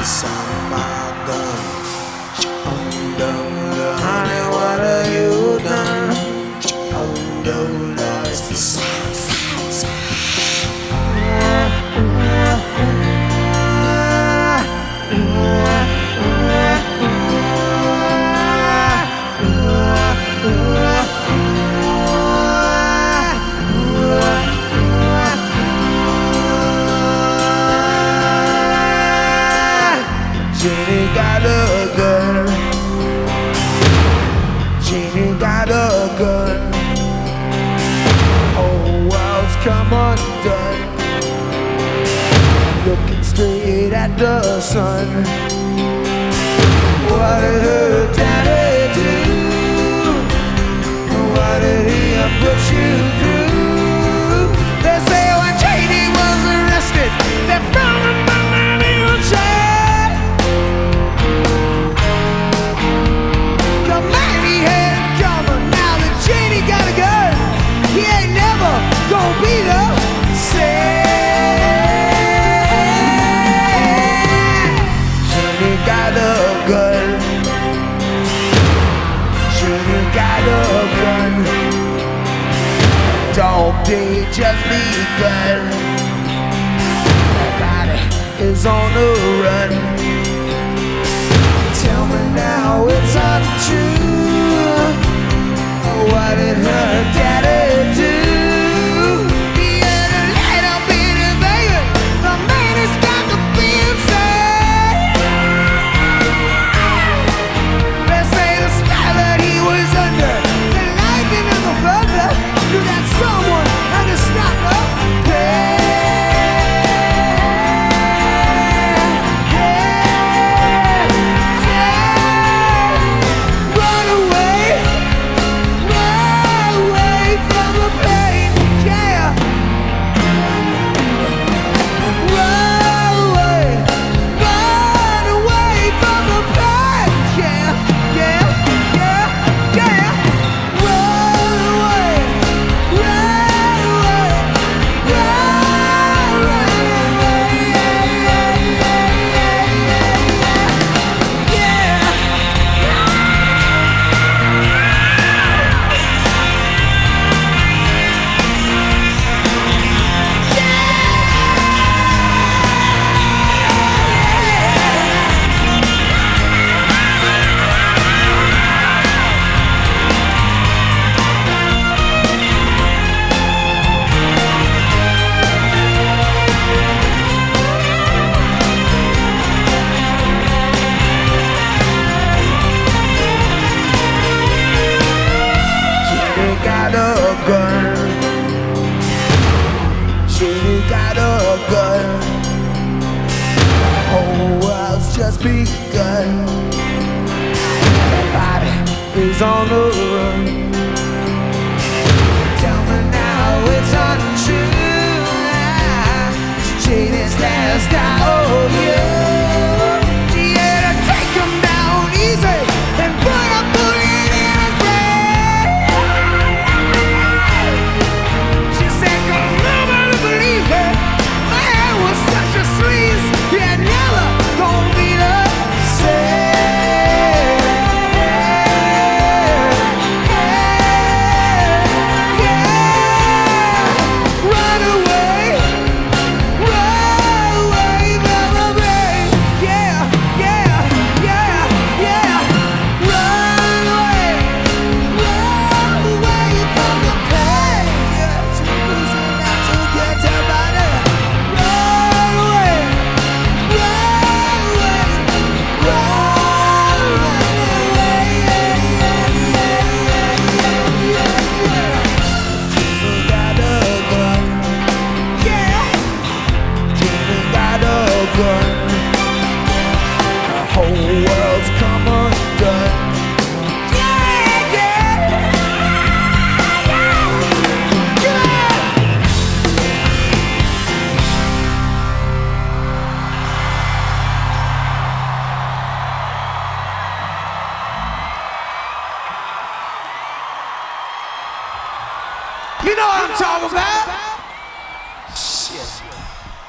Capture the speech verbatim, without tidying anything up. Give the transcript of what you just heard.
on my gun. I'm done, done. Honey, what have you done? I'm done, lost the sound. Jeannie got a gun. Jeannie got a gun. Whole world's come undone. Looking straight at the sun. What did her daddy do? What did he put you through? They say when Jeannie was arrested, they found him behind the chair. He ain't never gonna be the same. Jeannie got a gun. Jeannie got a gun. Dog day just begun. Everybody is on the run. Tell me now it's untrue. What did her daddy do? He had a light up in his baby. The man has got to be insane. They say the spell that he was under, the lightning and the thunder, knew that someone had to stop the pain. Just begun. Everybody is on the run. Tell me now it's untrue. Jeannie's last I owe you. She had to take him down easy and put a bullet in his brain. She said, "Cause nobody believes her. Man was such a sleaze. He had never gonna be the same." Run away, run away from the pain. Yeah, yeah, yeah, yeah. Run away, run away from the pain. Yeah, she's losing out to get her body. Run away, run away, run away. Jeannie got a gun. Yeah, Jeannie got a gun. The whole world's come undone. Yeah, yeah, yeah. You know what I'm talking about? Shit.